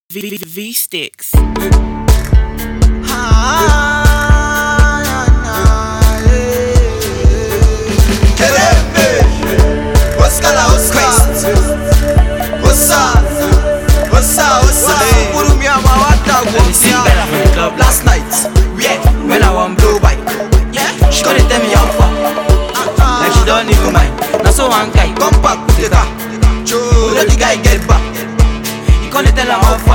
V Sticks. Last night, yeah, when I want blow bike, yeah, she gonna tell me how far, like she don't even mind. Now so one guy come back with the car, let the guy get back. He gonna tell her how far,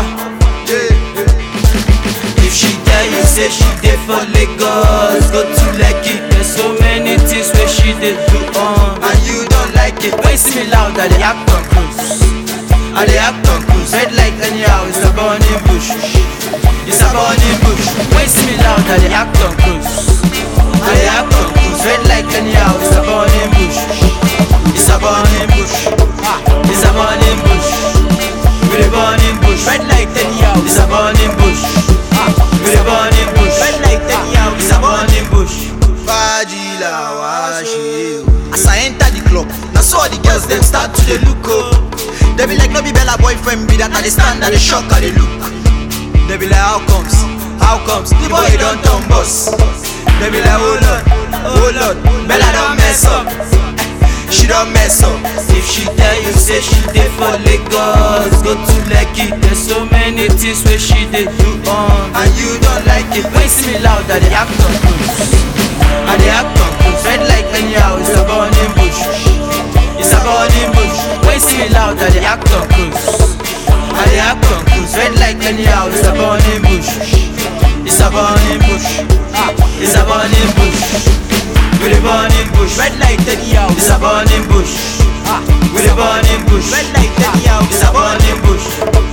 yeah. If she tell you say she dey for Lagos, go to Lekki. There's so many things where she dey do and you don't like it. When you see me loud, I dey act on cruise, I dey act on cruise. Red light anyhow, it's a burning bush. It's a burning bush. When you see me loud, I dey act on cruise, I dey act on cruise. Red light anyhow, it's a burning bush. It's a burning bush. It's a burning bush. With a burning bush. Red light anyhow, it's a burning bush. With a burning bush. Red light anyhow, it's a burning bush. Fajila washi. As I enter the club, now so all the girls them start to dey look up. They be like, no be Bella boyfriend be that. I dey stand and they shock and they look. They be like, how comes? How comes? The boy don't turn boss. They be like, oh Lord, Bella don't mess up. She don't mess up. If she tell you say she dey for Lagos, go to Lekki. There's so many things where she dey do and you don't like it. When you see me loud, I dey act on cruise, I dey act on cruise. Red light anyhow, it's a burning bush. It's a burning bush. When you see me loud, I dey act on cruise, I dey act on cruise. Red light anyhow, it's a burning bush. It's a burning bush. It's a burning bush. With a burning bush. Red light anyhow, it's a burning bush. With a burning bush. Red light anyhow, it's a burning bush.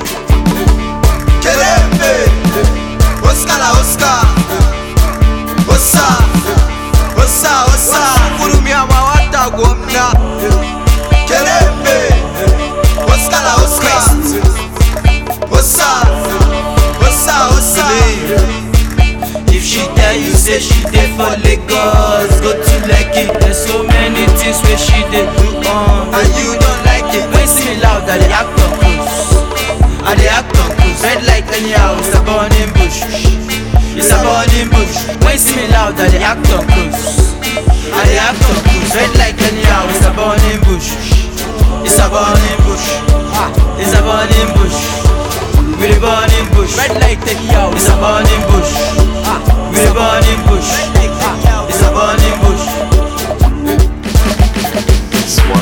Kelembe, Oscar, Osa, Kurumia mawata gomna. Kelembe, Oscar. If she tell you say she dey for Lagos, go to Lekki. There's so many things where she dey do and you don't like it. When you see me loud, I dey act on cruise, I dey act on cruise. Red light anyhow, it's a burning bush. It's a burning bush. When you see me loud, I dey act on cruise, I dey act on cruise. Red light anyhow, it's a burning bush. It's a burning bush. It's a burning bush. With a burning bush. Red light anyhow, it's a burning bush. With a burning bush. It's a burning bush.